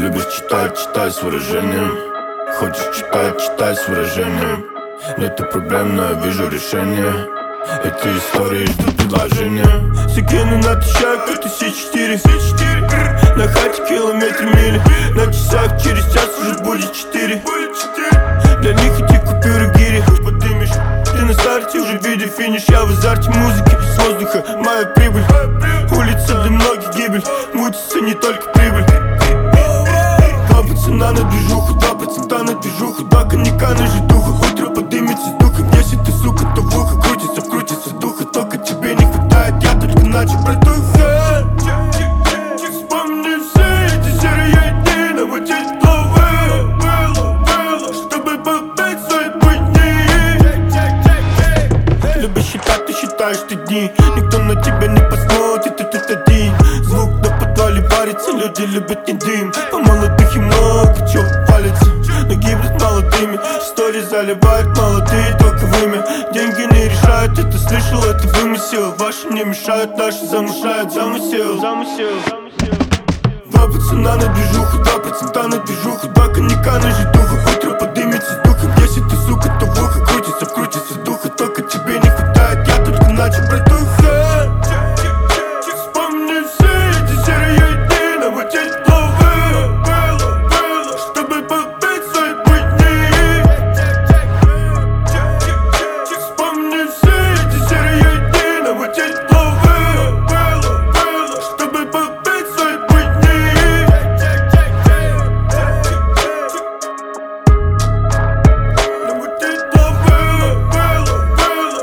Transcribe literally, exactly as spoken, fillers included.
любишь читать, читай с выражением. Хочешь читать, читай с выражением. Нету проблем, но я вижу решение. Эти истории ждут предложения. Закину на тысячак, это Си четыре. На хате километр мили. На часах через час уже будет четыре. Для них эти купюры гири. Подымешь, ты на старте уже видя финиш. Я в азарте музыки, с воздуха моя прибыль. Улица для многих гибель. Мутится не только прибыль. Два пацана на движуху, два пацана на движуху. Два коньяка на жидуху. Утро подымется с духом. Если ты, сука, то в ухо крутится, крутится духа. Только тебе не хватает, я только начал братуха. Вспомни все эти серые дни. Наводить новые было, было, чтобы побыть свои будни. Любишь считать, ты считаешь ты дни. Никто на тебя не посмотрит, и ты один. Звук на подвале варится, люди любят не дым. А молодых и много чего палится, но гибнут молодыми. Истории заливают молодые только вымя. Деньги не решают, это слышал, это вымысел. Ваши не мешают, наши замышляют замысел. Замысел. Два пацана на движуху, два пацана на движуху. Два коньяка на жидуху, утро подымется с духом. Если ты, сука, то в ухо крутится, крутится духа. Только тебе не хватает, я только начал братуха. Вспомни все эти серые дни. Наводить новые было, было, чтобы побыть свои будни. Вспомни все эти серые дни. Наводить новые было, было, чтобы побыть свои будни. Наводить новые было, было.